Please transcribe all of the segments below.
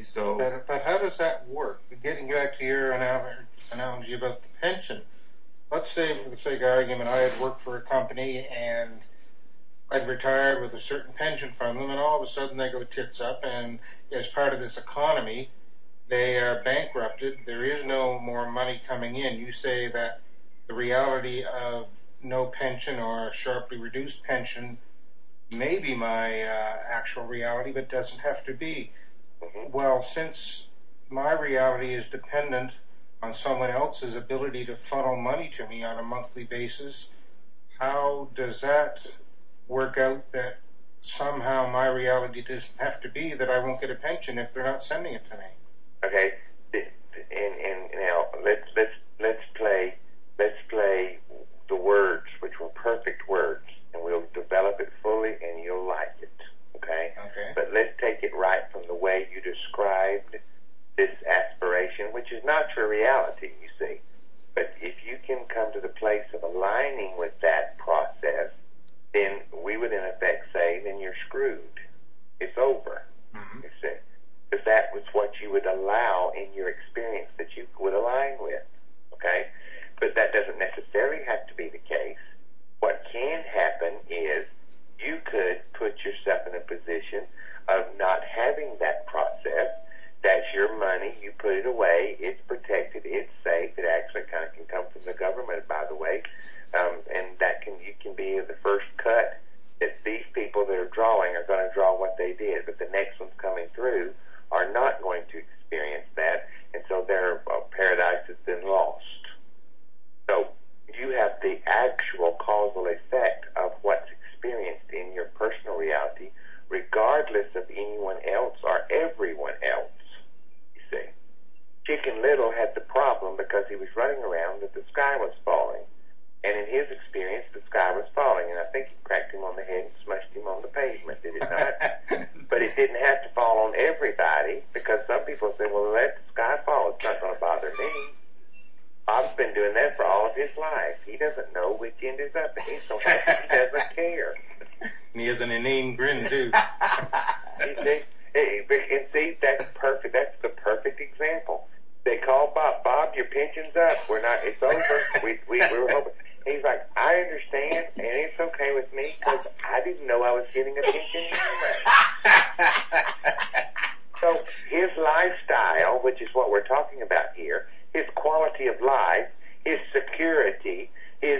So, but how does that work? Getting back to your analogy about the pension, let's say, for the sake of argument, I had worked for a company and I'd retired with a certain pension from them, and all of a sudden they go tits up, and as part of this economy, they are bankrupted. There is no more money coming in. You say that the reality of no pension or a sharply reduced pension may be my actual reality, but doesn't have to be. Well, since my reality is dependent on someone else's ability to funnel money to me on a monthly basis, how does that work out that somehow my reality doesn't have to be that I won't get a pension if they're not sending it to me? Okay, and now let's play the words, which were perfect words, and we'll develop it fully, and you'll like it. Okay. But let's take it right from the way you described this aspiration, which is not your reality, you see. But if you can come to the place of aligning with that process, then we would in effect say, then you're screwed. It's over. You see. Because that was what you would allow in your experience that you would align with. Okay? But that doesn't necessarily have to be the case. What can happen is you could put yourself in a position of not having that process. That's your money. You put it away. It's protected. It's safe. It actually kind of can come from the government, by the way. And you can be the first cut that these people that are drawing are going to draw what they did. But the next ones coming through are not going to experience that. And so their paradise has been lost. So you have the actual causal effect of what's experienced in your personal reality, regardless of anyone else or everyone else, you see. Chicken Little had the problem because he was running around that the sky was falling. And in his experience, the sky was falling. And I think it cracked him on the head and smushed him on the pavement, did it not? But it didn't have to fall on everybody, because some people say, well, let the sky fall. It's not going to bother me. Bob's been doing that for all of his life. He doesn't know which end is up, and he's so happy he doesn't care. And he has an inane grin, too. You see? And see, that's perfect. That's the perfect example. They call Bob. Bob, your pension's up. It's over. We were hoping. He's like, I understand, and it's okay with me, because I didn't know I was getting a pension anyway. So his lifestyle, which is what we're talking about here, his quality of life, his security, his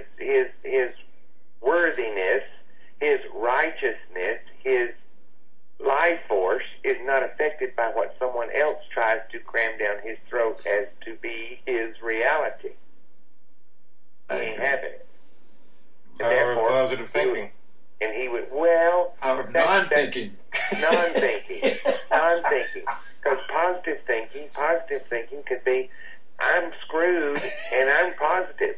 worthiness, his righteousness, his life force is not affected by what someone else tries to cram down his throat as to be his reality. He ain't having it. Power of positive thinking. And he would, power of non-thinking. Non-thinking. Because positive thinking could be, I'm screwed and I'm positive.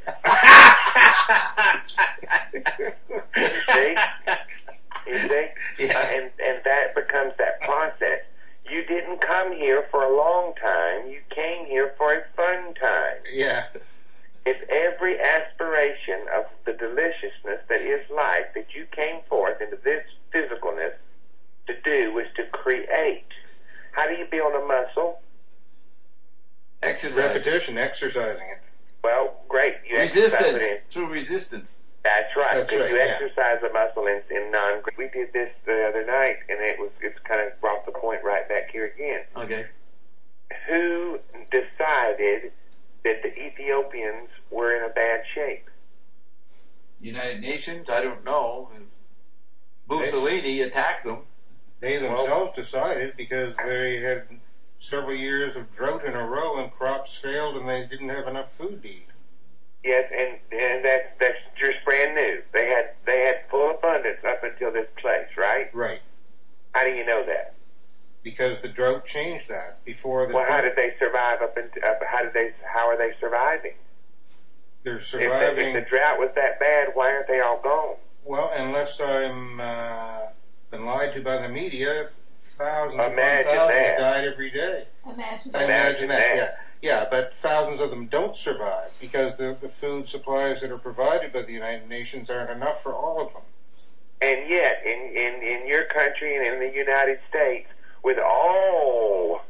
You see? Yeah. And that becomes that process. You didn't come here for a long time. You came here for a fun time. Yeah. If every aspiration of the deliciousness that is life that you came forth into this physicalness to do was to create. How do you build a muscle? Repetition, exercising it. Well, great. You resistance. Through resistance. That's right. Because you yeah. exercise a muscle in non. We did this the other night, and it's kind of brought the point right back here again. Okay. Who decided that the Ethiopians were in a bad shape? United Nations? I don't know. Mussolini attacked them. They themselves decided, because they had several years of drought in a row and crops failed and they didn't have enough food to eat. Yes, and that's just brand new. They had full abundance up until this place, right? Right. How do you know that? Because the drought changed that. Before the how did they survive how are they surviving? They're surviving. If the drought was that bad, why aren't they all gone? Well, unless I'm been lied to by the media, thousands died every day. Imagine that. Yeah, but thousands of them don't survive because the food supplies that are provided by the United Nations aren't enough for all of them. And yet, in your country and in the United States, with all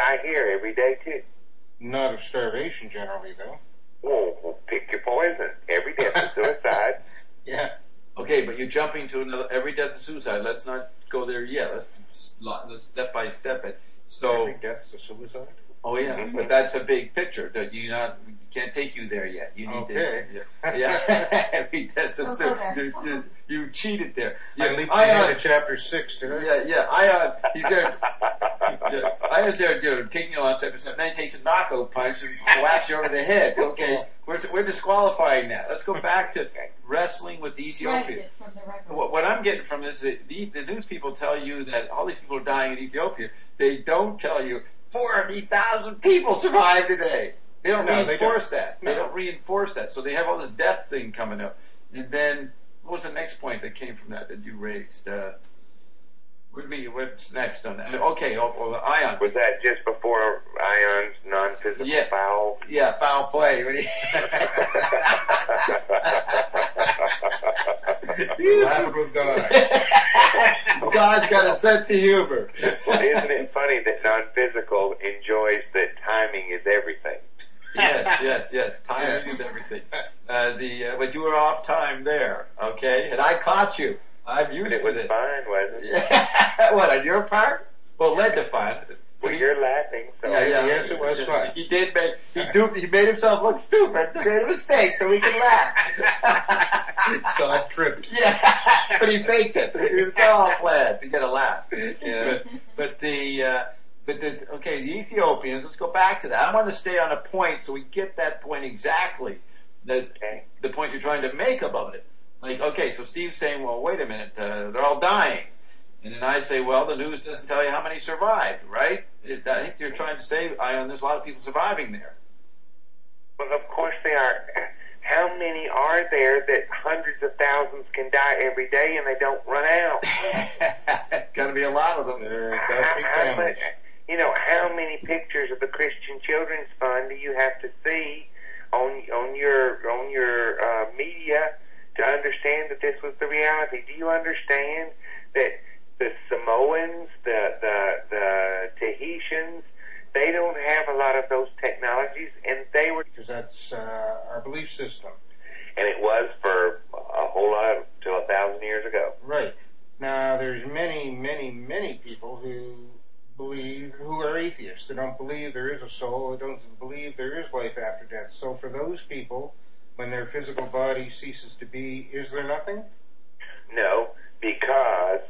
die here every day too. Not of starvation generally, though. Well, pick your poison. Every death is suicide. Yeah. Okay, but you're jumping to another. Every death is suicide. Let's not go there yet. Let's step by step it. So, Every death's a suicide? oh yeah, but that's a big picture. That you can't take you there yet. You need Okay. to. Yeah. Every death's a Don't go there. suicide. You cheated there. I leaped ahead to chapter 6, did I? Yeah. He's there. Yeah, Ion's there, taking you on step by step. Then he takes a knockout punch and whacks you over the head. Okay, we're disqualifying that. Let's go back to wrestling with the Strike Ethiopians. it from the record. What I'm getting from this is the news people tell you that all these people are dying in Ethiopia. They don't tell you 40,000 people survived today. They don't No, they reinforce don't. that. No. They don't reinforce that. So they have all this death thing coming up. And then what was the next point that came from that you raised? What's next on that? Okay, Ion. Was that just before Ion's non-physical foul? Yeah, foul play. Laughing with God. God's got a sense of humor. Well, isn't it funny that non-physical enjoys that timing is everything? Yes. Timing is everything. But you were off time there, okay? And I caught you. I'm used But it to was this. fine, wasn't it? Yeah. What, on your part? Well, led to fun. Well, you're laughing, so Yes, it was fun. He did make, he made himself look stupid. He made a mistake so we can laugh. God tripped. Yeah, but he faked it. It's all planned to get a laugh. Yeah. But the Ethiopians, let's go back to that. I want to stay on a point so we get that point exactly. The point you're trying to make about it. Like, okay, so Steve's saying, well, wait a minute, they're all dying. And then I say, well, the news doesn't tell you how many survived, right? I think you're trying to say, Ion, there's a lot of people surviving there. Well, of course they are. How many are there that hundreds of thousands can die every day and they don't run out? Got to be a lot of them. There got to be families. How many pictures of the Christian Children's Fund do you have to see on your media to understand that this was the reality? Do you understand that the Samoans, the Tahitians, they don't have a lot of those technologies, and they were, Because that's our belief system. and it was for a whole lot till 1,000 years ago. Right. Now, there's many, many, many people who are atheists. They don't believe there is a soul. They don't believe there is life after death. So for those people, when their physical body ceases to be, is there nothing? No, because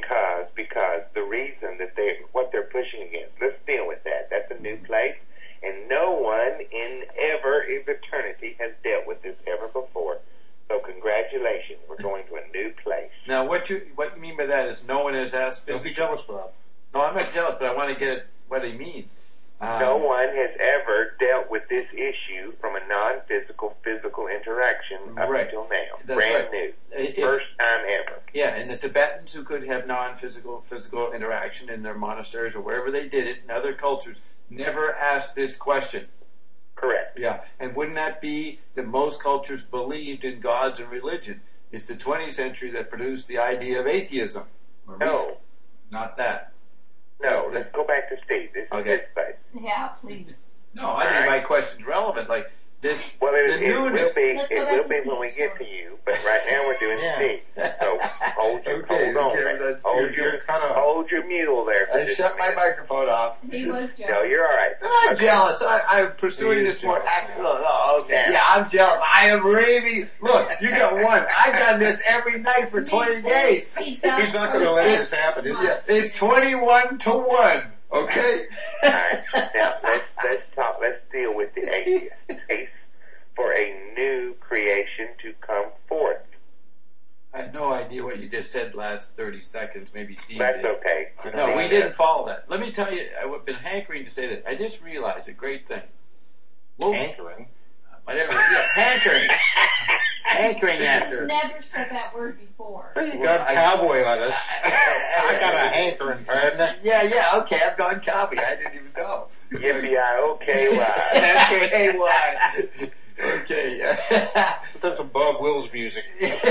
the reason that what they're pushing against, let's deal with that. That's a new place, and no one in eternity has dealt with this ever before. So congratulations, we're going to a new place. Now, what you mean by that is no one has asked. Don't be jealous, Bob. No, I'm not jealous, but I want to get what he means. No one has ever dealt with this issue from a non-physical, physical interaction up Right. until now. That's Brand right. new. If- First time ever. Yeah, and the Tibetans who could have non-physical, physical interaction in their monasteries or wherever they did it in other cultures never asked this question. Correct. Yeah, and wouldn't that be that most cultures believed in gods and religion? It's the 20th century that produced the idea of atheism. Or No. Not that. No, let's go back to Steve. This is Okay. his place. Yeah, please. No, I think my question's relevant. Like this, Well, the it will newness. be, Let's it go back will to be Steve, when we get sorry. to you, but right now we're doing Yeah. Steve. So hold on, that's- hold your mule there. For I just shut a my minute. microphone off. He was jealous. No, you're all right. I'm not Okay. jealous. I'm pursuing He this is more jealous. actively. Oh, okay. Yeah. Yeah, I'm jealous. I am raving. Look, you got one. I've done this every night for 20 days. He's not going to let this happen, is he? Yeah, it's 21-1. Okay. All right. Now let's deal with the atheist case for a new creation to come forth. I have no idea what you just said last 30 seconds. Maybe Steve That's did. okay. No, we didn't follow that. Let me tell you, I've been hankering to say that. I just realized a great thing. Well, Hankering. whatever. Yeah, hankering. Hankering after. He's never said that word before. You got cowboy on us. I got a hankering, partner. Yeah, okay, I've gone copy. I didn't even know. Yippee-I-O-K-Y. K-Y. Okay. That's some Bob Wills music.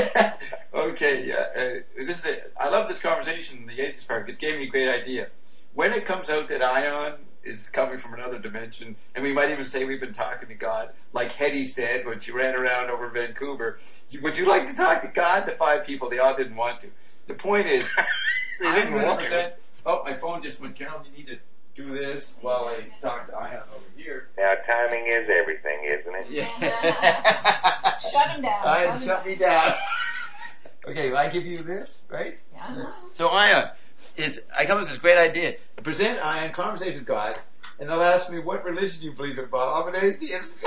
Okay, this is it. I love this conversation, the atheist part, because it gave me a great idea. When it comes out that Ion is coming from another dimension, and we might even say we've been talking to God, like Hetty said when she ran around over Vancouver. Would you like to talk to God? The 5 people, they all didn't want to. The point is, They didn't I'm want 100%. to. Oh, my phone just went. Carol, you need to do this while I talk to Ion over here. Now, timing is everything, isn't it? Yeah. Shut him down. Ion, shut me down. Okay, I give you this, right? Yeah. So Ion, I come up with this great idea. Present Ion, conversation with God, and they'll ask me, what religion do you believe in, Bob? I'm an atheist.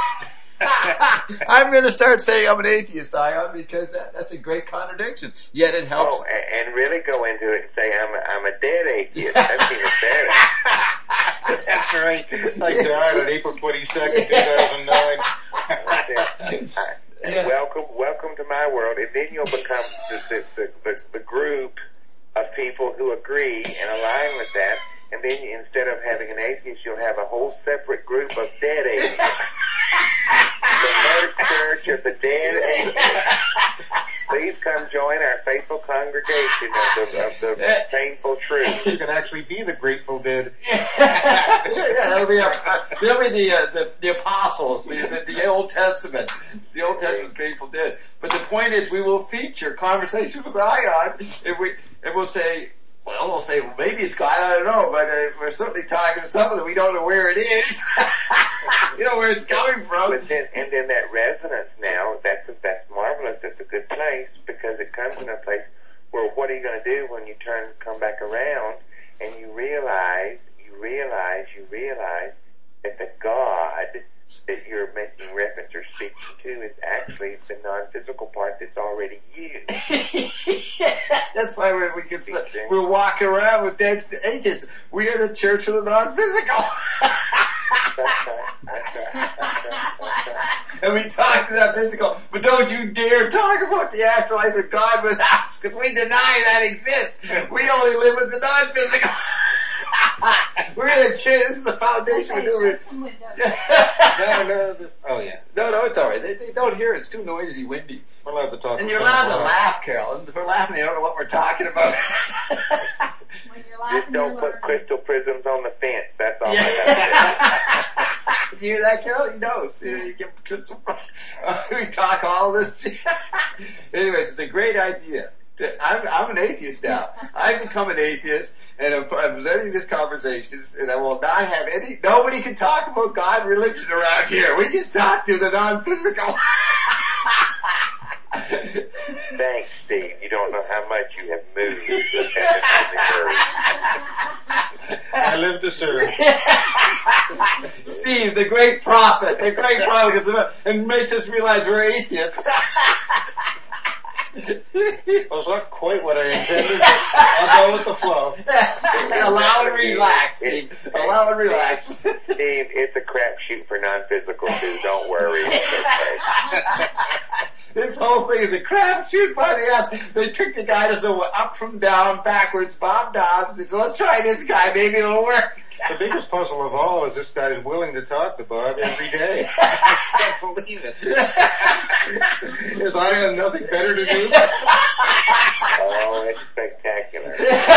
I'm going to start saying I'm an atheist, Ion, because that's a great contradiction. Yet it helps. Oh, and really go into it and say I'm a dead atheist. That's even better. That's right. I died on April 22nd, 2009. Yeah. Welcome to my world, and then you'll become the group of people who agree and align with that. And then instead of having an atheist, you'll have a whole separate group of dead atheists. The First Church of the Dead Atheists. Please come join our faithful congregation of the painful truth. You can actually be the Grateful Dead. Yeah, they'll be the apostles, the Old Testament. The Old Testament's Grateful Dead. But the point is, we will feature conversation with Ion, and we'll say, well, maybe it's God, I don't know, but we're certainly talking to someone that we don't know where it is. You know where it's coming from. But then that resonance now, that's marvelous. That's a good place, because it comes in a place where what are you going to do when you come back around and you realize that the God that you're making reference or speaking to is actually the non-physical part that's already you. That's why we're walking around with dead atheists. We are the church of the non-physical. And we talk to that physical, but don't you dare talk about the afterlife of God with us, because we deny that exists. We only live with the non-physical. We're going to change. This is the foundation. Okay, we're doing. shut some windows. Oh, yeah. No, it's all right. They don't hear it. It's too noisy, windy. We're allowed to talk. And you're allowed to laugh, Carol. And if we're laughing, they don't know what we're talking about. When you're laughing, Just don't you're put learning. crystal prisms on the fence. That's all I got to say. Do you hear that, Carol? He knows. You get crystal. We talk all this shit. Anyways, it's a great idea. I'm an atheist now. I've become an atheist, and I'm presenting this conversation, and I will not have nobody can talk about God and religion around here. We just talk to the non-physical. Thanks, Steve. You don't know how much you have moved. I live to serve. Steve, the great prophet, and makes us realize we're atheists. Well, it's not quite what I intended, but I'll go with the flow. Allow and relax, Steve. Allow and relax. Steve, it's a crapshoot for non-physical too. Don't worry. This whole thing is a crapshoot by the ass. They tricked the guy to go up from down, backwards, Bob Dobbs. They said, let's try this guy. Maybe it'll work. The biggest puzzle of all is this guy is willing to talk to Bob every day. I can't believe it. Is I have nothing better to do? Oh, it's spectacular.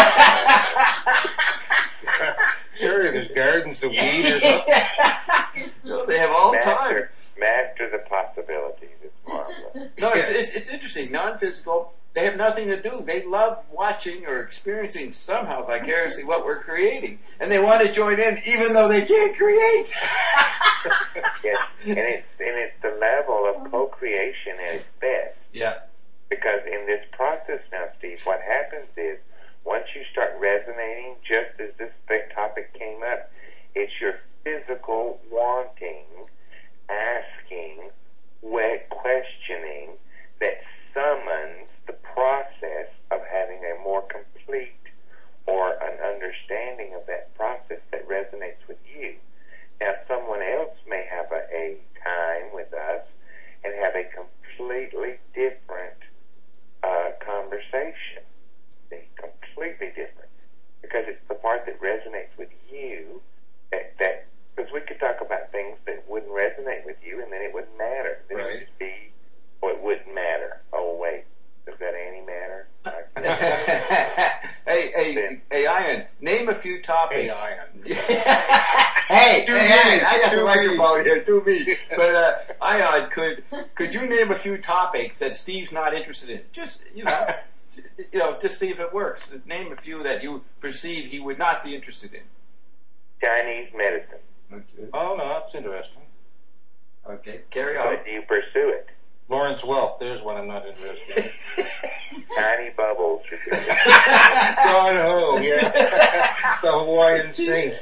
Sure, there's gardens to weed or something. No, they have all time. Master the possibilities. It's marvelous. No, it's interesting. Non-physical, they have nothing to do. They love watching or experiencing somehow vicariously what we're creating. And they want to join in even though they can't create. Yes, and it's the level of co-creation at its best. Yeah. Because in this process now, Steve, what happens is once you start resonating, just as this topic came up, it's your physical wanting, asking, questioning that summons the process of having a more complete or an understanding of that process that resonates with you. Now, someone else may have a time with us and have a completely different conversation. Completely different. Because it's the part that resonates with you that because we could talk about things that wouldn't resonate with you and then it wouldn't matter. Then it would just be, it wouldn't matter. Oh, wait. Does that any matter? Hey, Ian, Name a few topics. Hey, Ion. hey, I got the microphone here. Do me. But Ion, could you name a few topics that Steve's not interested in? Just just see if it works. Name a few that you perceive he would not be interested in. Chinese medicine. Okay. Oh, no, that's interesting. Okay, carry on. But do you pursue it? Lawrence Welk, there's one I'm not interested in. Tiny bubbles. John Ho, yeah. The Hawaiian Saint.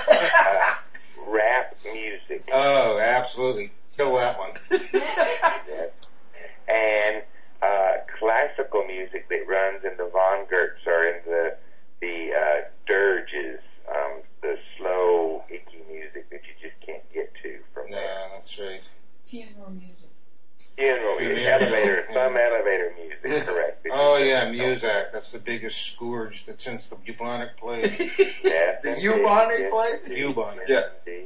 Rap music. Oh, absolutely. Kill that one. Yes. And classical music that runs in the Von Gerts or in the dirges, the slow, icky music that you just can't get to from there. Yeah, that's right. Funeral music. Funeral music, some elevator music, correct. Oh, yeah, Muzak. That's the biggest scourge that since the bubonic plague. Yes, The indeed. bubonic Yes, plague? indeed. Bubonic. Yeah. Indeed.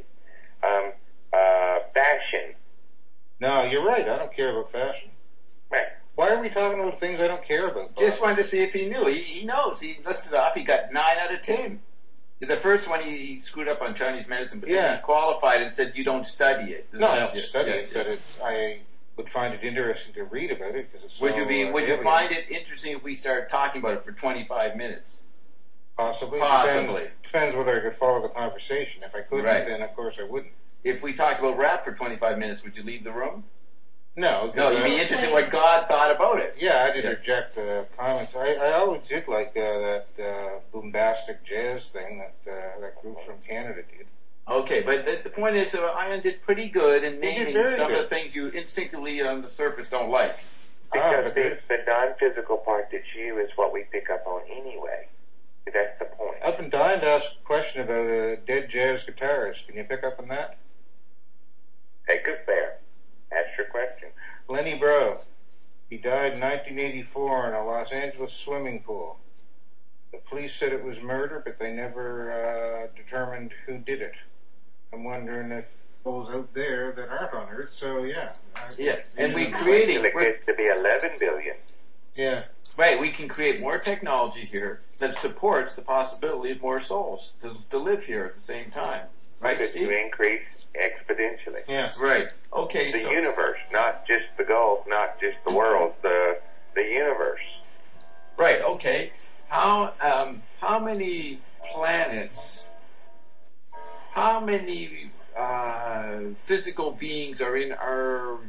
Fashion. No, you're right. I don't care about fashion. Right. Why are we talking about things I don't care about? Bob? Just wanted to see if he knew. He knows. He listed off. He got 9 out of 10. The first one he screwed up on Chinese medicine, but then he qualified and said you don't study it. No, I don't study Yeah, it, but I would find it interesting to read about it because it's so Would you alien. find it interesting if we started talking about it for 25 minutes? Possibly. Possibly. Depends whether I could follow the conversation. If I couldn't, Right. then of course I wouldn't. If we talked about rap for 25 minutes, would you leave the room? No. No, you'd be interested in what God thought about it. Yeah, I'd interject comments. I always did like that bombastic jazz thing that group from Canada did. Okay, but the point is, Ian did pretty good in did naming very some of good. the things you instinctively on the surface don't like. Because the non-physical part that's you is what we pick up on anyway. That's the point. I've been dying to ask a question about a dead jazz guitarist. Can you pick up on that? Take us there. Ask your question. Lenny Breau. He died in 1984 in a Los Angeles swimming pool. The police said it was murder, but they never determined who did it. I'm wondering if those out there that aren't on Earth, so yeah. Yeah, and we Wait created, till it gets to be 11 billion. Yeah. right, we can create more technology here that supports the possibility of more souls to live here at the same time. Right, To Steve? increase exponentially. Yeah. Right. Okay, The so universe, not just the Gulf, not just the world, the universe. right, okay. How many planets? How many physical beings are in our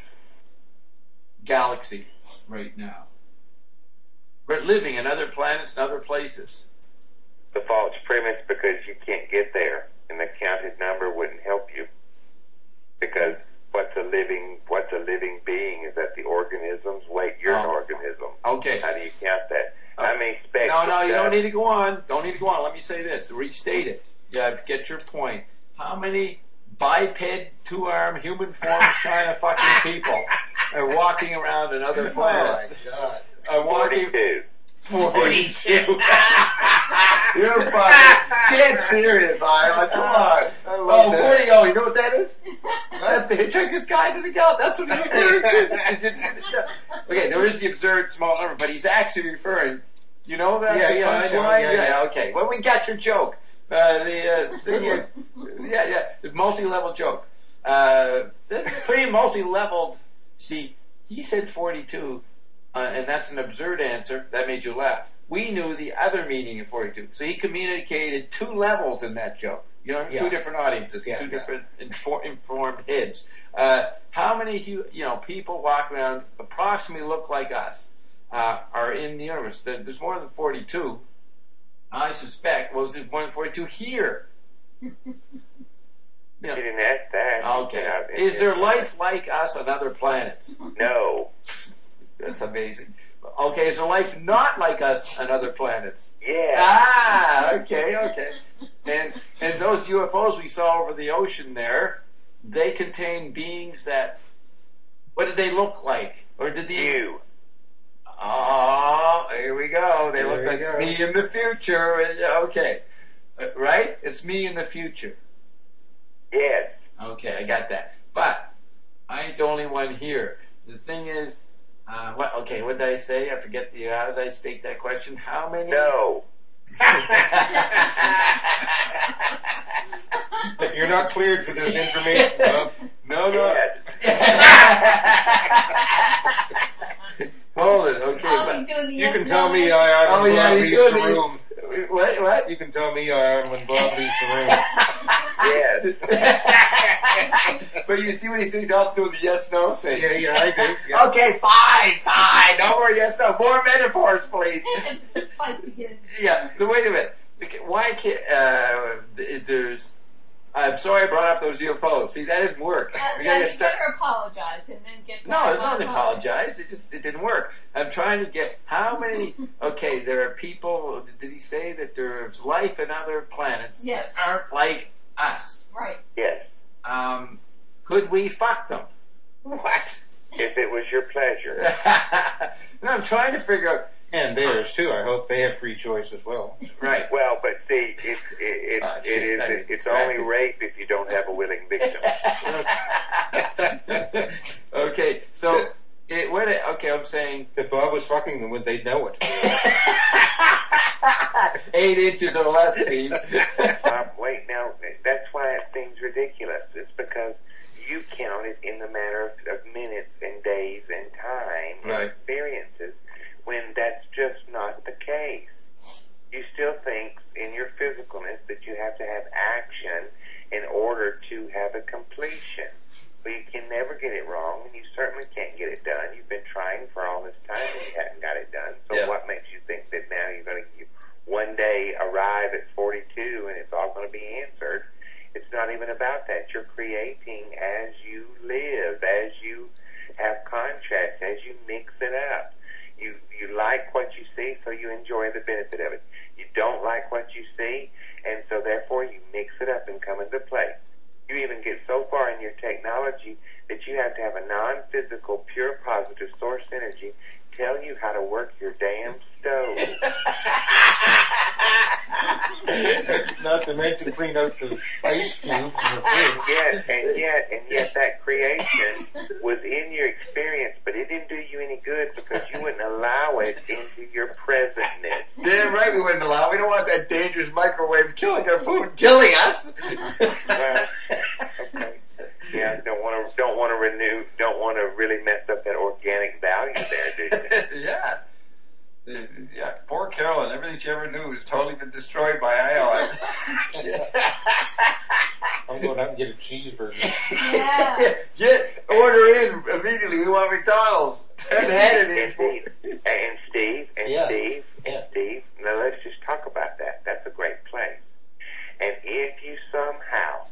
galaxy right now? We're living in other planets and other places. The false premise because you can't get there, and the counted number wouldn't help you. Because what's a living being? Is that the organisms? Wait, you're an Oh. organism. Okay. How do you count that? How many specks? No, of you don't dust? need to go on. Don't need to go on. Let me say this to restate it. Yeah, get your point. How many biped, 2-arm, human form kind of fucking people are walking around in other planets? Oh, my God. Are walking 42. 42. You're fucking get serious, Ion. Come on. I love that. 40. Oh, you know what that is? That's the Hitchhiker's Guide to the Galaxy. That's what he's referring to. Okay, there is the absurd small number, but he's actually referring. You know that? Yeah, the yeah, I know, punchline? yeah. Okay. Well, we got your joke. The thing is, the multi-level joke. This is pretty multi-leveled. See, he said 42, and that's an absurd answer. That made you laugh. We knew the other meaning of 42, so he communicated 2 levels in that joke. You know, Yeah. 2 different audiences, Yeah, 2 yeah. different informed heads. How many people walk around approximately look like us are in the universe? There's more than 42. I suspect. Well, there's more than 42 here. You didn't ask that. Okay. You know, Is there life like us on other planets? No. That's amazing. Okay, is there life not like us on other planets? Yeah. Ah, okay. And those UFOs we saw over the ocean there, they contain beings that, what did they look like? Or did they... You. Oh, here we go. They There look we like go. it's me in the future. Okay. Right? It's me in the future. Yes. Okay, I got that. But I ain't the only one here. The thing is, what did I say? I forget how did I state that question? How many? No. You're not cleared for this information, Bob. No. Yes. Hold it, okay. I'll be doing the You yes, can tell no me answer. I when Bob leaves the room. What? You can tell me when Bob leaves the room. Yes. But you see what he's doing? He's also doing the yes-no thing. Yeah, I do. Yeah. Okay, fine. No more yes-no. More metaphors, please. The fight begins. Yeah, but wait a minute. Why can't, I'm sorry I brought up those UFOs. See, that didn't work. We Yeah, gotta you better apologize and then get No, back it's on not track. apologize. It didn't work. I'm trying to get how many. Okay, there are people. Did he say that there's life in other planets Yes. that aren't like us? Right. Yes. Could we fuck them? What? If it was your pleasure. No, I'm trying to figure out. And theirs too. I hope they have free choice as well. Right. Well, but see, it's only Right. rape if you don't have a willing victim. Okay, so okay, I'm saying If Bob was fucking them, would they know it? 8 inches or less, Steve. Wait, now, that's why it seems ridiculous. It's because you count it in the matter of minutes and days and time and Right. experiences when that's just not the case. You still think in your physicalness that you have to have action in order to have a completion. But you can never get it wrong, and you certainly can't get it done. You've been trying for all this time and you haven't got it done. So Yeah. what makes you think that now you're going to one day arrive at 42 and it's all going to be answered? It's not even about that. You're creating as you live, as you have contrast, as you mix it up. You like what you see, so you enjoy the benefit of it. You don't like what you see, and so therefore you mix it up and come into play. You even get so far in your technology that you have to have a non-physical, pure positive source energy tell you how to work your damn stove. Not to mention clean out the ice cubes in the fridge. And yet that creation was in your experience, but it didn't do you any good because you wouldn't allow it into your presentness. Damn right we wouldn't allow. We don't want that dangerous microwave killing our food, killing us. Well, okay. Yeah, don't want to really mess up that organic value there, do you? Yeah. Yeah, poor Carolyn. Everything she ever knew has totally been destroyed by ION. I'm going out and get a cheeseburger. Yeah. Order in immediately. We want McDonald's. Turn head in. And Steve, Yeah. Steve, now let's just talk about that. That's a great place. And if you somehow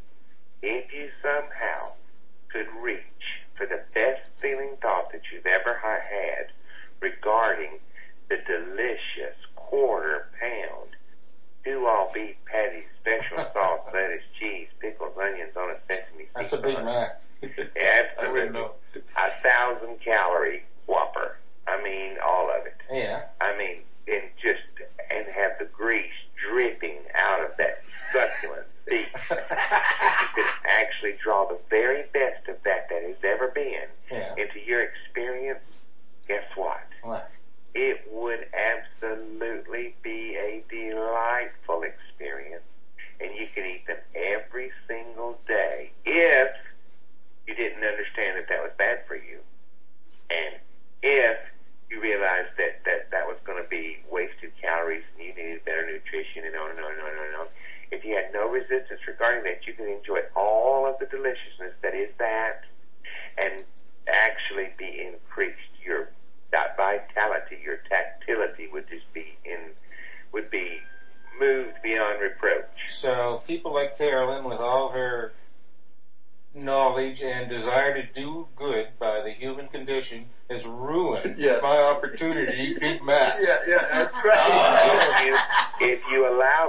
could reach for the best feeling thought that you've ever had regarding the delicious quarter-pound 2-all beef patties, special sauce, lettuce, cheese, pickles, onions on a sesame seed. That's a Big Mac. I wouldn't Absolutely. know. 1,000-calorie Whopper. I mean, all of it. Yeah. I mean, and have the grease dripping out of that succulent beef. If you could actually draw the very best of that has ever been into your experience, guess what? What? It would absolutely be a delightful experience, and you could eat them every single day if you didn't understand that was bad for you, and if you realized that was going to be wasted calories and you needed better nutrition and on and on and on and on. If you had no resistance regarding that, you could enjoy all of the deliciousness that is that and actually be increased. Your vitality, your tactility would be moved beyond reproach. So people like Carolyn, with all her knowledge and desire to do good by the human condition, has ruined my opportunity to eat Big Macs. Yeah, that's right. If you allow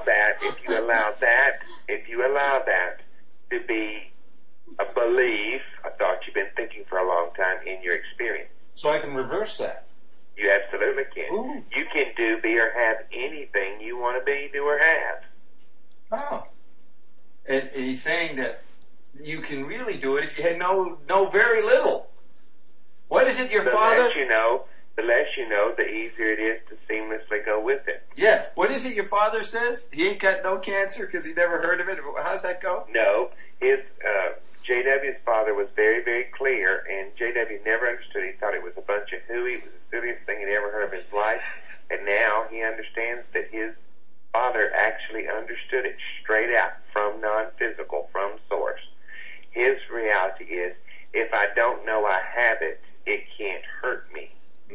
that to be a belief, a thought you've been thinking for a long time in your experience. So I can reverse that. You absolutely can. Ooh. You can do, be, or have anything you want to be, do, or have. Oh. And he's saying that you can really do it if you had know very little. What is it your So father? that you know the less you know, the easier it is to seamlessly go with it. Yeah. What is it your father says? He ain't got no cancer because he never heard of it. How's that go? No, his JW's father was very, very clear, and JW never understood. He thought it was a bunch of hooey. It was the silliest thing he'd ever heard of in his life. And now he understands that his father actually understood it straight out from non-physical, from source. His reality is, if I don't know I have it, it can't hurt me.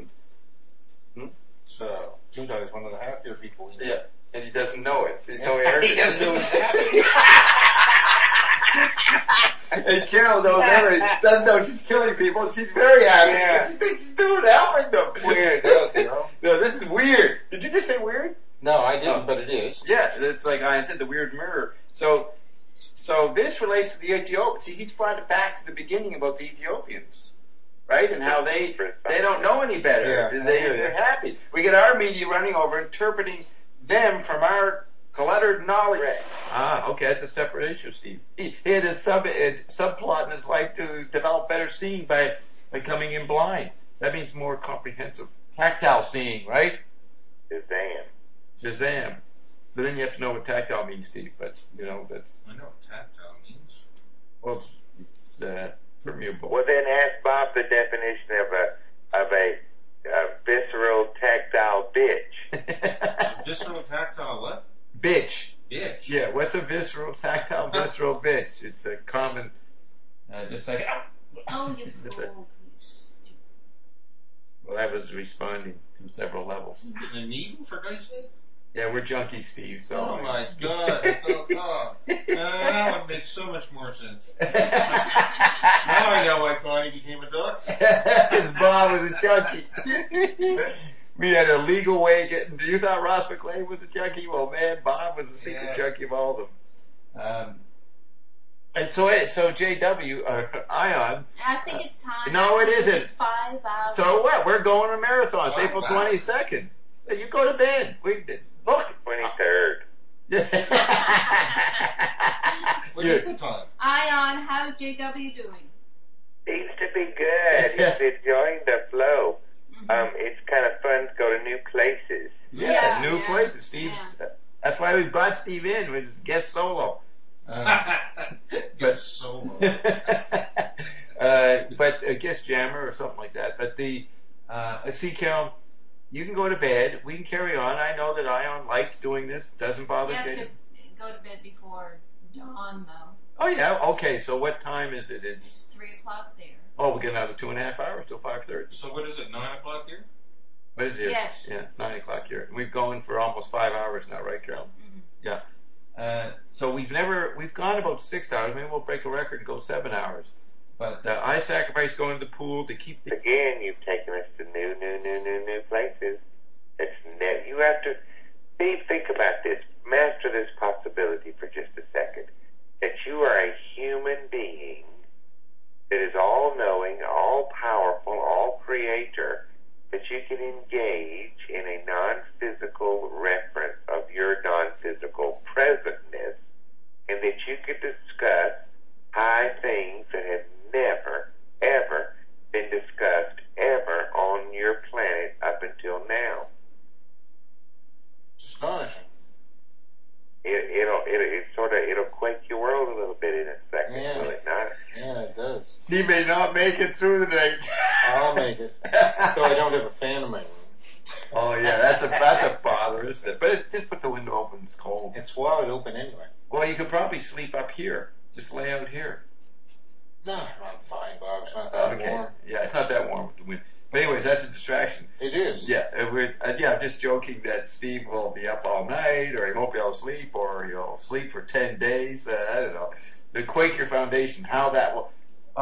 So, Judah is one of the happier people we know. Yeah. And he doesn't know it. So he doesn't know it's happening. And Carol doesn't know she's killing people, and she's very happy. Yeah. She thinks she's doing helping them. Weird, No, this is weird. Did you just say weird? No, I didn't, but it is. Yeah, it's like I said, the weird mirror. So this relates to the Ethiopians. See, he's brought it back to the beginning about the Ethiopians, right? And how they don't know any better. Yeah. They're happy. We get our media running over, interpreting them from our cluttered knowledge. Okay, that's a separate issue, Steve. He had a subplot in his life to develop better seeing by coming in blind. That means more comprehensive. Tactile seeing, right? Shazam. So then you have to know what tactile means, Steve. But, that's... I know what tactile means. Well, it's permeable. Well, then ask Bob the definition of a visceral tactile bitch. Visceral tactile what? Bitch. Bitch. Yeah, what's a visceral tactile visceral bitch? It's a common, just like, Oh, you fool. well, that was responding to several levels. You getting a needle, for God's sake? Yeah, we're junkies, Steve, so. Oh my God, that's so cool. That would make so much more sense. Now I know why Connie became a doctor. His Bob was a junkie. We had a legal way of getting. You thought Ross McLean was a junkie? Well, man, Bob was the secret junkie of all of them. And so JW, Ion. I think it's time. No, it isn't. It's 5 hours. So what? We're going to marathon. It's Oh, April wow. 22nd. You go to bed. Look. 23rd. What is the time? Ion, how's JW doing? Seems to be good. He's enjoying the flow. It's kind of fun to go to new places. Yeah, new places. Steve's. That's why we brought Steve in with guest solo. But solo. But a guest jammer or something like that. But see, Carol, you can go to bed. We can carry on. I know that Ion likes doing this. Doesn't bother You have you. to go to bed before dawn, though. Oh yeah. Okay. So what time is it? It's 3 o'clock there. Oh, we got another 2.5 hours till 5:30. So what is it, 9 o'clock here? What is it? Yes. Yeah, 9 o'clock here. We've gone for almost 5 hours now, right, Carol? Mm-hmm. Yeah. So we've gone about 6 hours. Maybe we'll break a record and go 7 hours. But I sacrifice going to the pool to keep the... Again, you've taken us to new places. You have to think about this. Master this possibility for just a second. That you are a human being that is all-knowing, all-powerful, all-creator, that you can engage in a non-physical reference of your non-physical presentness, and that you can discuss high things that have never, ever been discussed ever on your planet up until now. It's astonishing. It'll quake your world a little bit in a second, Yeah. will it not? Yeah, it does. Steve may not make it through the night. I'll make it. So I don't have a fan in my room. Oh yeah, that's a bother, isn't it? But just put the window open. It's cold. It's wide open anyway. Well, you could probably sleep up here. Just lay out here. No, I'm fine, Bob. It's not that warm. Yeah, it's not that warm with the wind. But anyways, that's a distraction. It is. Yeah, I'm just joking that Steve will be up all night, or he won't be able to sleep, or he'll sleep for 10 days. I don't know. The Quaker Foundation, how that will.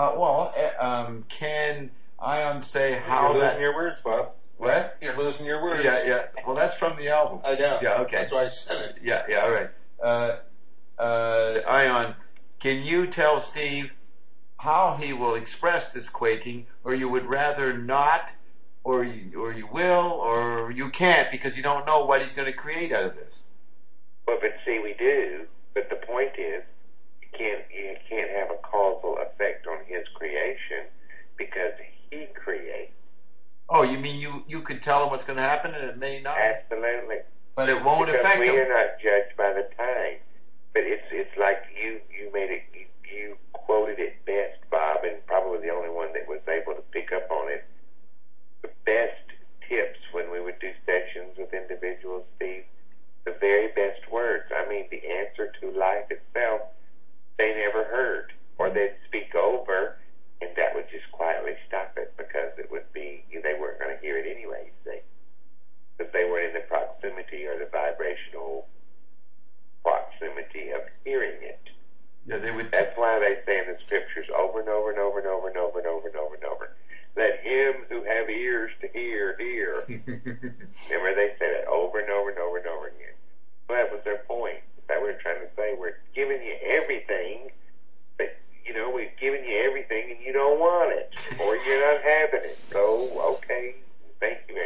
Can Ion say how You're that? losing your words, Bob. What? You're losing your words. Yeah. Well, that's from the album. I know. Yeah, okay. That's why I said it. Yeah, all right. Ion, can you tell Steve how he will express this quaking, or you would rather not, or you will, or you can't because you don't know what he's going to create out of this? Well, but see, we do. But the point is, you can't have a causal effect on his creation because he creates. Oh, you mean you could tell them what's going to happen and it may not, Absolutely. but it won't Because affect we them. are not judged by the time. But it's like you made it, you quoted it best, Bob, and probably the only one that was able to pick up on it. The best tips when we would do sessions with individuals, Steve, the very best words. I mean, the answer to life itself, they never heard, or they'd speak over, and that would just quietly stop it because it would be, they weren't going to hear it anyway, you see, because they weren't in the proximity or the vibrational proximity of hearing it. Yeah, they would. That's why they say in the scriptures over and over and over and over and over and over and over and over, let him who have ears to hear, hear. Remember they said it over and over and over and over again. Well, that was their point. They were trying to say, we're giving you everything, but, we've given you everything and you don't want it, or you're not having it. So, okay, thank you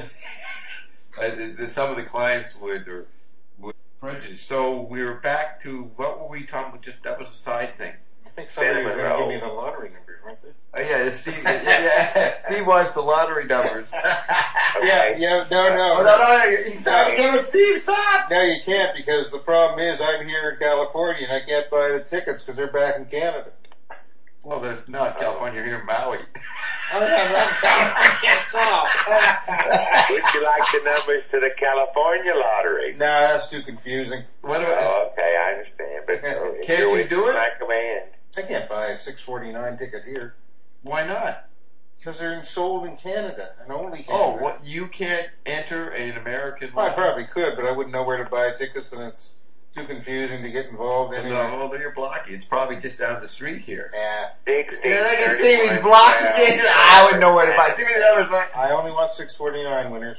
very much. Some of the clients would prejudice. So we were back to, what were we talking about? Just, that was a side thing. I think somebody was going to give me the lottery numbers, weren't they? Yeah, Steve wants the lottery numbers. Okay. No. Oh, no, he's trying to give it Steve, stop! No, you can't, because the problem is I'm here in California and I can't buy the tickets because they're back in Canada. Well, there's not California, you're here in Maui. Oh, no, I can't talk. Would you like the numbers to the California lottery? No, that's too confusing. What about, Oh, okay, I understand. But if Can't you're you with do it? my command. I can't buy a $6.49 ticket here why not? because they're sold in Canada and only Canada. Oh, what, you can't enter an American Well, I lottery? probably could, but I wouldn't know where to buy tickets, and it's too confusing to get involved anyway. No, you're blocking. It's probably just down the street here. Yeah, 16, Yeah, I can see 31, he's blocking 12. it. I wouldn't know where to buy. Give me the numbers, Mike. I only want $6.49 winners.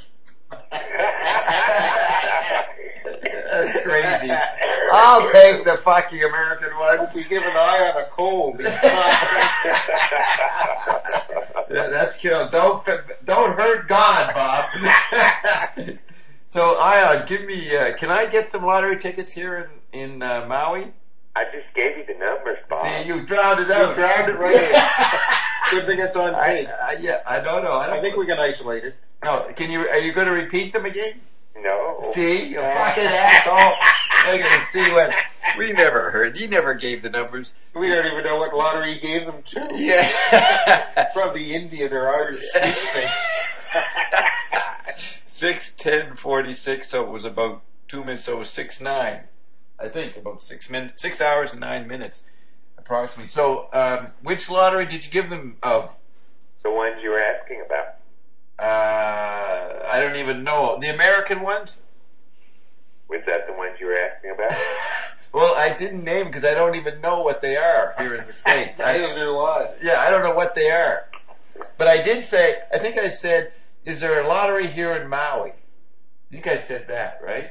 That's crazy. I'll take the fucking American ones. We give an eye on a cold. Yeah, that's killed. Don't hurt God, Bob. So, Ion, give me. Can I get some lottery tickets here in Maui? I just gave you the numbers, Bob. See, you drowned it out. You drowned it right in. Good thing it's on tape. I don't know. I think we can isolate it. No, can you? Are you going to repeat them again? No. See, you fucking asshole. They're going to see what we never heard. You never gave the numbers. We don't even know what lottery you gave them to. Yeah. Probably Indian or Irish sweepstakes. 6:10:46. So it was about 2 minutes. So it was 6:09. I think about 6 minutes, 6 hours and 9 minutes, approximately. So, which lottery did you give them of? The ones you were asking about. I don't even know. The American ones? Was that the ones you were asking about? Well, I didn't name because I don't even know what they are here in the States. Neither do I. Yeah, I don't know what they are. But I did say, I think I said, is there a lottery here in Maui? I think I said that, right?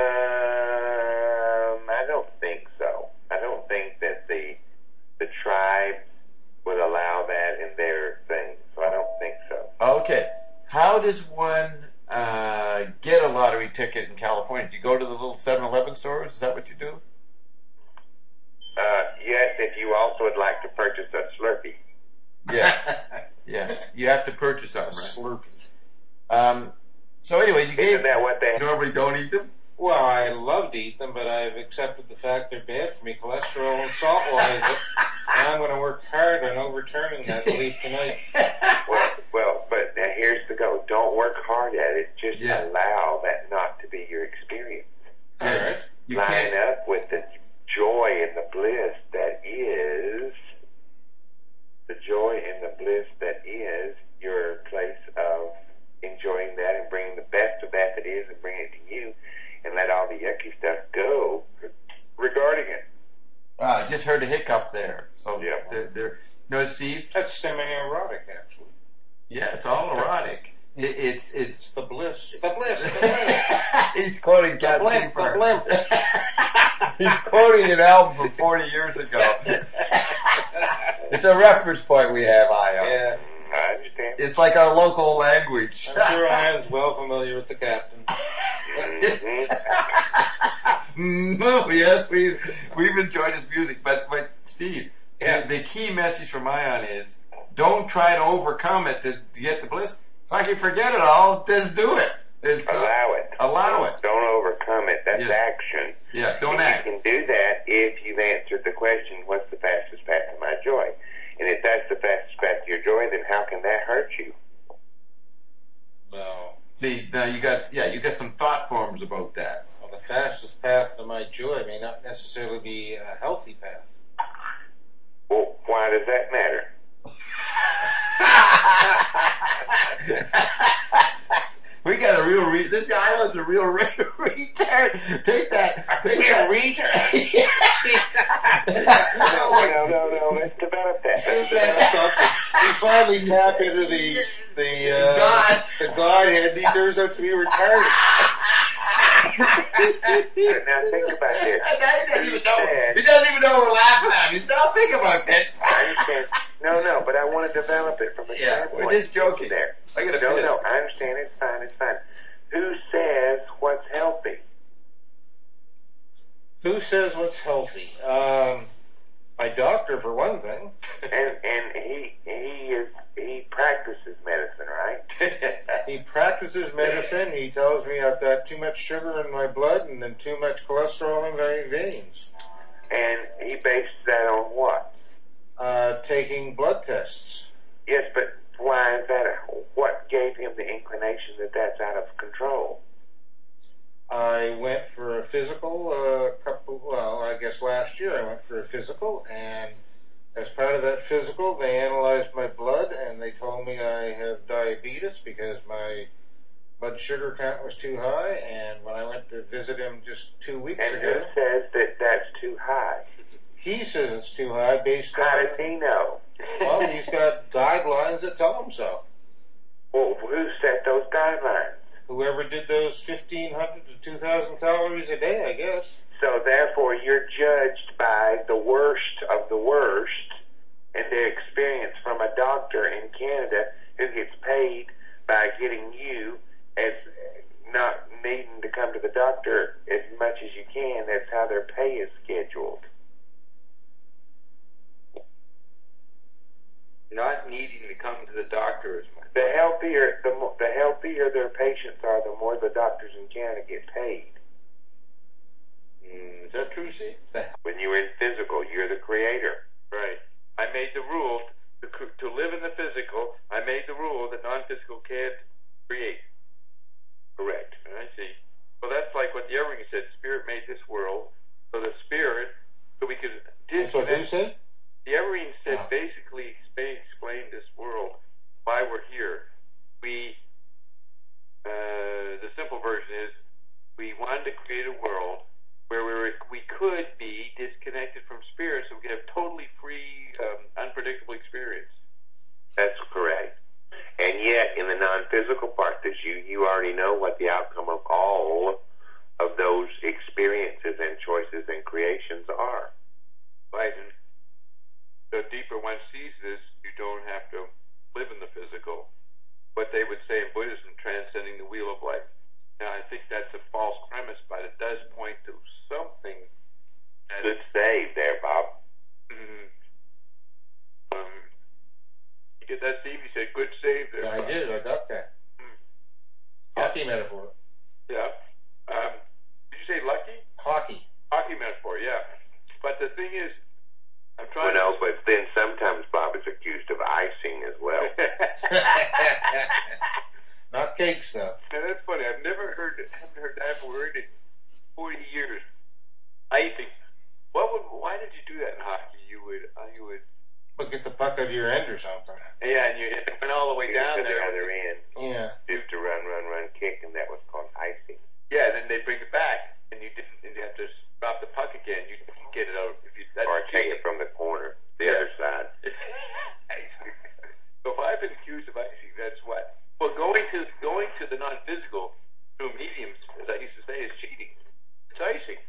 I don't think so. I don't think that the tribes would allow that in their thing. So I don't think so. Okay. How does one get a lottery ticket in California? Do you go to the little 7-Eleven stores? Is that what you do? Yes, if you also would like to purchase a Slurpee. Yeah. Yeah. You have to purchase them, right? Slurpee. So anyways, you gave... Isn't that what they... Normally don't eat them? Well, I love to eat them, but I've accepted the fact they're bad for me, cholesterol and salt-wise. And I'm going to work hard on overturning that belief tonight. Well, but now here's the go. Don't work hard at it. Just Yeah. allow that not to be your experience. All right. You Line can't... up with the joy and the bliss that is your place of enjoying that and bringing the best of that is and bring it to you and let all the yucky stuff go regarding it. I just heard a hiccup there. So, Yeah. no, Steve? That's semi-erotic, actually. Yeah, it's all erotic. It's It's the bliss. The bliss. The bliss. He's quoting The Captain blimp. The Beefheart. blimp. He's quoting an album from 40 years ago. It's a reference point we have, Ion. Yeah. I understand. It's like our local language. I'm sure Ian's well familiar with the captain. Yes, we've enjoyed his music, but Steve, Yeah. the key message from Ion is don't try to overcome it to get the bliss. If I can forget it all, just do it. Allow it. Allow it. Don't overcome it. That's Yeah. action. Yeah, don't And act. you can do that if you've answered the question, what's the fastest path to my joy? And if that's the fastest path to your joy, then how can that hurt you? No. See, now you got some thought forms about that. Well, the fastest path to my joy may not necessarily be a healthy path. Well, why does that matter? We got a real this island's a real retard. Take that. No, let's develop that. We finally tap into the Godhead, and he turns out to be retarded. Now think about this. He doesn't even know we're laughing at him. Don't think about this. I understand. No, but I want to develop it from a standpoint. We're just joking. There. I gotta No, finish. I understand. It's fine. Who says what's healthy? Who says what's healthy? My doctor, for one thing. And he practices medicine, right? He practices medicine. He tells me I've got too much sugar in my blood and then too much cholesterol in my veins. And he bases that on what? Taking blood tests. Yes, but why is that? What gave him the inclination that that's out of control? I went for a physical I guess last year I went for a physical, and as part of that physical they analyzed my blood and they told me I have diabetes because my blood sugar count was too high, and when I went to visit him just 2 weeks And ago, who says that that's too high? he says it's too high based How on, does he know? well, he's got guidelines that tell him so. Well, who set those guidelines? Whoever did those 1,500 to 2,000 calories a day, I guess. So therefore, you're judged by the worst of the worst and their experience from a doctor in Canada who gets paid by getting you as not needing to come to the doctor as much as you can. That's how their pay is scheduled. Not needing to come to the doctor as much. The healthier their patients are, the more the doctors in Canada get paid. Is that true, Steve? When you're in physical, you're the creator. Right. I made the rule to live in the physical. I made the rule that non-physical can't create. Correct. I see. Well, that's like what the Evering said. Spirit made this world. So the spirit, so we could That's what you say? The Evering said Oh. basically explained this world, why we're here. The simple version is we wanted to create a world where we could be disconnected from spirit so we could have totally free, unpredictable experience. That's correct. And yet, in the non-physical part, that you already know what the outcome of all of those experiences and choices and creations are. Right, and the deeper one sees this, you don't have to live in the physical. What they would say in Buddhism, transcending the wheel of life. Now, I think that's a false premise, but it does point to something. Good save there, Bob. You get that, Steve? You said good save there. I did. I got that. Hockey metaphor. Yeah. Did you say lucky? Hockey. Hockey metaphor, yeah. But the thing is, I'm Well, trying no, but then sometimes Bob is accused of icing as well. Not cake stuff. Now, that's funny. I've never haven't heard that word in 40 years. Icing. Why did you do that in hockey? You would. But get the puck out of your end or something. Yeah, and you went all the way down To the there. other end. Yeah. Used to run, kick, and that was called icing. Yeah, then they bring it back, and you didn't. And you have to drop the puck again. You didn't get it out. Or take it from the corner, the other side. So if I've been accused of icing, that's what. Well, going to the non-physical through mediums, as I used to say, is cheating. It's icing.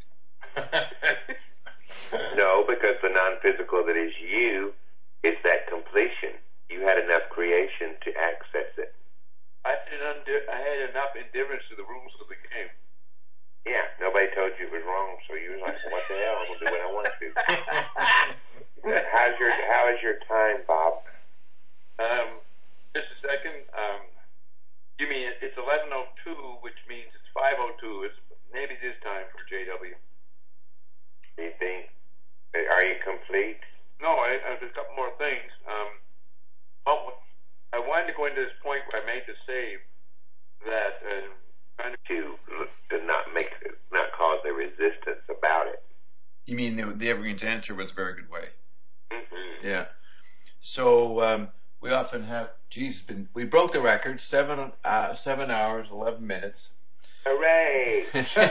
No, because the non-physical that is you is that completion. You had enough creation to access it. I had enough indifference to the rules of the game. Yeah, nobody told you it was wrong, so you was like, what the hell, I'm going to do what I want to. How is your time, Bob? Just a second. complete? No, there's a couple more things. I wanted to go into this point where I made the save that trying to not cause a resistance about it. You mean the Evergreen's answer was a very good way? Mm-hmm. Yeah. So we often have. We broke the record 7 hours 11 minutes. Hooray!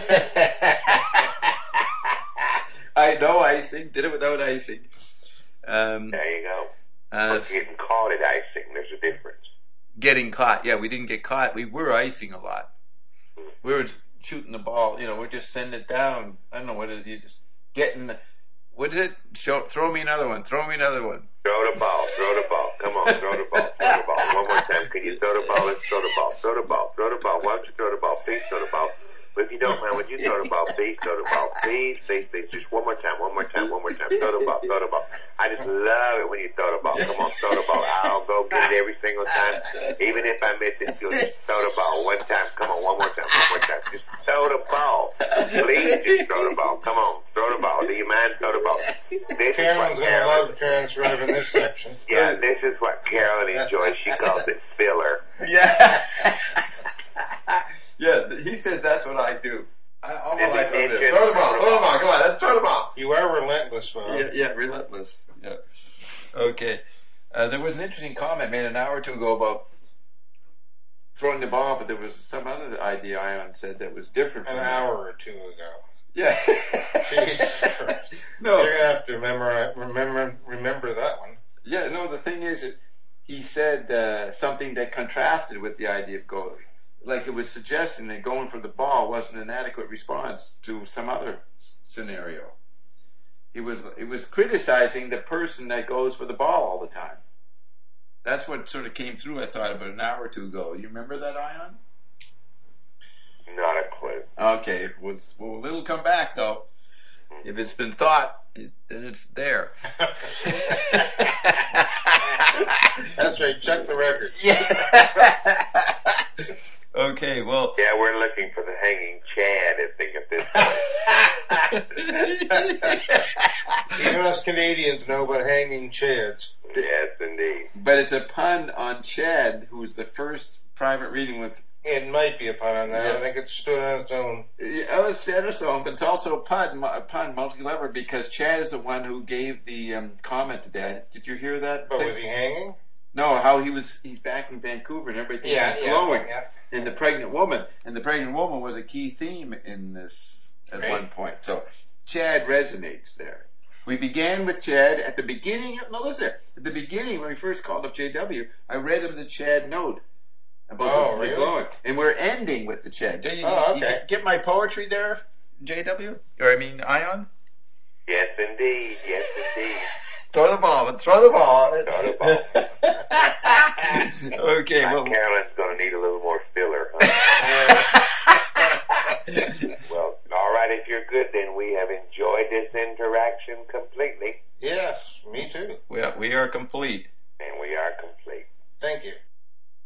I know icing. Did it without icing. There you go. Getting caught at icing, there's a difference. Getting caught. Yeah, we didn't get caught. We were icing a lot. We were shooting the ball. We're just sending it down. I don't know what it is. You just getting. What is it? Throw me another one. Throw me another one. Throw the ball. Throw the ball. Come on, throw the ball. Throw the ball. One more time. Can you throw the ball? Let's throw the ball. Throw the ball. Throw the ball. Why don't you throw the ball? Please throw the ball. But if you don't mind, would you throw the ball? Please throw the ball. Please, please, please. Just one more time. One more time. One more time. Throw the ball. Throw the ball. I just love it when you throw the ball. Come on, throw the ball. I'll go get it every single time. Even if I miss it, you'll just throw the ball one time. Come on, one more time. One more time. Just throw the ball. Please just throw the ball. Come on, throw the ball. Do you mind? Throw the ball. Carolyn's going to love transcribing this section. Yeah, this is what Carolyn enjoys. She calls it filler. Yeah. Yeah, he says that's what I do. All my life I do. Throw the ball. Throw the ball. Come on, let's throw the ball. You are relentless, Bob. Yeah, relentless. Yeah. Okay. There was an interesting comment made an hour or two ago about throwing the ball, but there was some other idea Ion said that was different from an that. hour or two ago. Yeah. Jesus Christ. No. You're going to have to remember that one. Yeah, no, the thing is, he said something that contrasted with the idea of goalie. Like it was suggesting that going for the ball wasn't an adequate response to some other scenario. He was criticizing the person that goes for the ball all the time. That's what sort of came through, I thought, about an hour or two ago. You remember that, Ion? Not a clue. Okay, well, it'll come back, though. If it's been thought, then it's there. That's right, check the record. Yeah. Okay, well. Yeah, we're looking for the hanging Chad, I think, at this point. Even us Canadians know about hanging Chads. Yes, indeed. But it's a pun on Chad, who was the first private reading with. It might be a pun on that. Yeah. I think it stood on its own. Yeah, it stood on its own, but it's also a pun multi-level, because Chad is the one who gave the comment to Dad. Did you hear that? But was he hanging? No, how he's back in Vancouver and everything is glowing. Yeah. And the pregnant woman was a key theme in this at one point. So Chad resonates there. We began with Chad at the beginning. No, listen. At the beginning, when we first called up JW, I read him the Chad note about the glowing, and we're ending with the Chad. Okay. You get my poetry there, JW? Or Ion? Yes, indeed. Yes, indeed. Throw the ball. Throw the ball. Okay. Well, Carolyn's going to need a little more filler. Huh? Well, all right. If you're good, then we have enjoyed this interaction completely. Yes, me too. We are complete. And we are complete. Thank you.